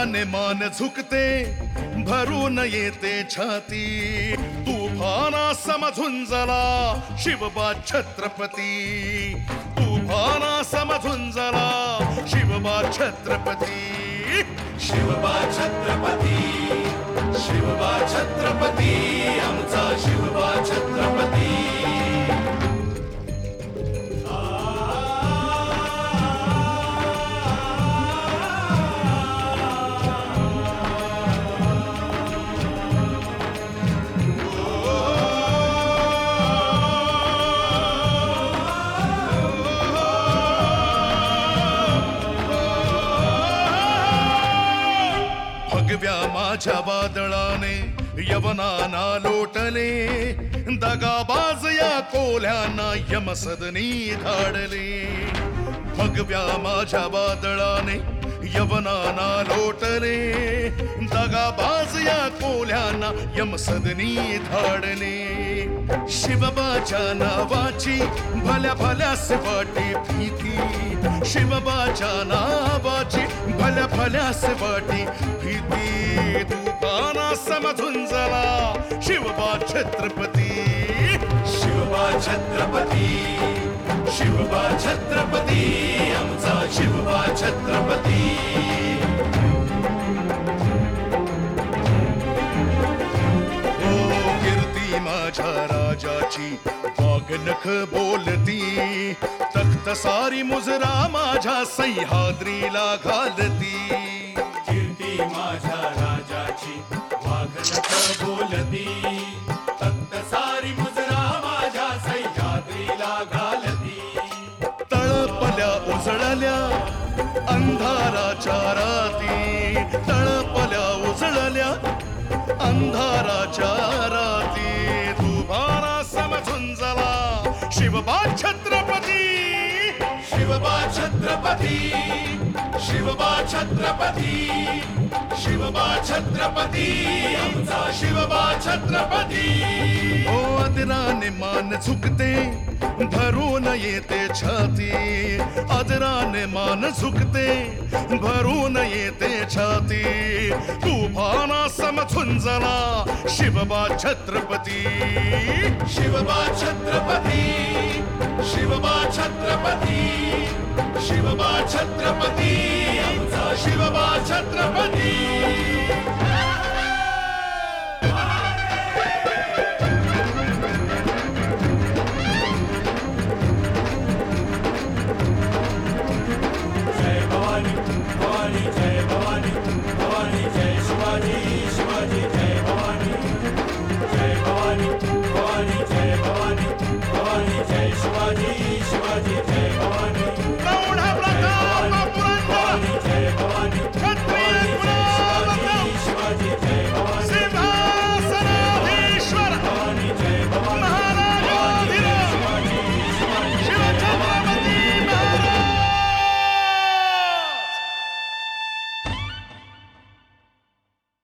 आदराने मान झुकते भरून येते छाती तुफाना समझुंजला शिवबा छत्रपती तुफाना समझुंजला शिवबा छत्रपती शिवबा छत्रपती शिवबा छत्रपती आमचा शिवबा छत्रपती भगव्या माझ्या वादळाने यवनाना लोटले दगाबाज या कोल्ह्यांना यमसदनी धाडले भगव्या माझ्या वादळाने यवनाना लोटले दगाबाज या कोल्ह्यांना यमसदनी धाडले शिवबाच्या नावाची भल्या भल्यास वाटे भीती शिवबाच्या नावाची भल्या भल्यास वाटे भीती तुफाना समझुंजला शिवबा छत्रपती शिवबा छत्रपती शिवबा छत्रपती आमचा शिवबा छत्रपती ओ कीर्ती माझ्या राजाची वाघनख बोलती तख्त सारी मुजरा माझ्या सह्याद्रीला घालती कीर्ती माझ्या राजाची वाघनख बोलती तख्त सारी मुजरा माझ्या सह्याद्रीला घालती तळपल्या उजळल्या अंधाराच्या राती तळपल्या उजळल्या अंधाराच्या राती तुफाना समझुंजला शिवबा छत्रपती शिवबा छत्रपती शिवबा छत्रपती शिवबा छत्रपती आमचा शिवबा छत्रपती ओ आदराने मान झुकते भरून येते छाती आदराने मान झुकते भरून येते छाती तुफाना समझुंजला शिवबा छत्रपती शिवबा छत्रपती शिवबा छत्रपती शिवबा छत्रपती आमचा शिवबा छत्रपती जय भवानी भवानी जय भवानी भवानी जय शिवाजी